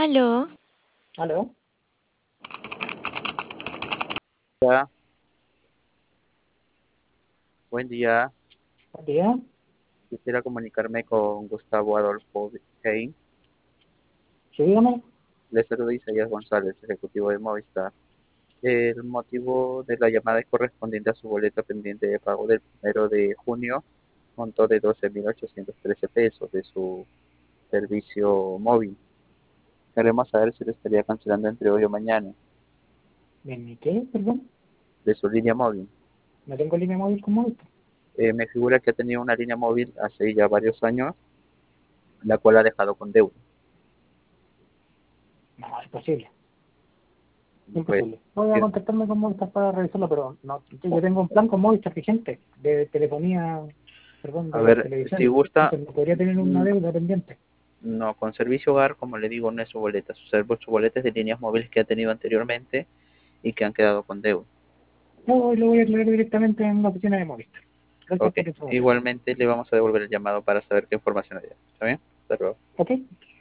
Aló, ¿Aló? Hola, buen día. ¿Buen día? Quisiera comunicarme con Gustavo Adolfo Hein. Sí, dígame. Le saluda Isaías González, ejecutivo de Movistar. El motivo de la llamada es correspondiente a su boleto pendiente de pago del 1 de junio, monto de 12.813 pesos de su servicio móvil. Queremos saber si lo estaría cancelando entre hoy o mañana, ¿De mi qué? Perdón. de su línea móvil. No tengo línea móvil como esta. Me figura que ha tenido una línea móvil hace ya varios años, la cual ha dejado con deuda. No, es posible. Pues, Imposible. Voy a contactarme con Movistar para revisarlo, pero no, yo tengo un plan con Movistar vigente de telefonía, perdón, a de ver, si televisión. gusta. Entonces no podría tener una mm, deuda pendiente. No, con servicio hogar, como le digo, no es su boleta. Su boleta es de líneas móviles que ha tenido anteriormente y que han quedado con deuda. Yo lo voy a aclarar directamente en la oficina de Movistar. Gracias Ok, por la información. igualmente le vamos a devolver el llamado para saber qué información hay. ¿Está bien? Hasta luego. ¿Ok?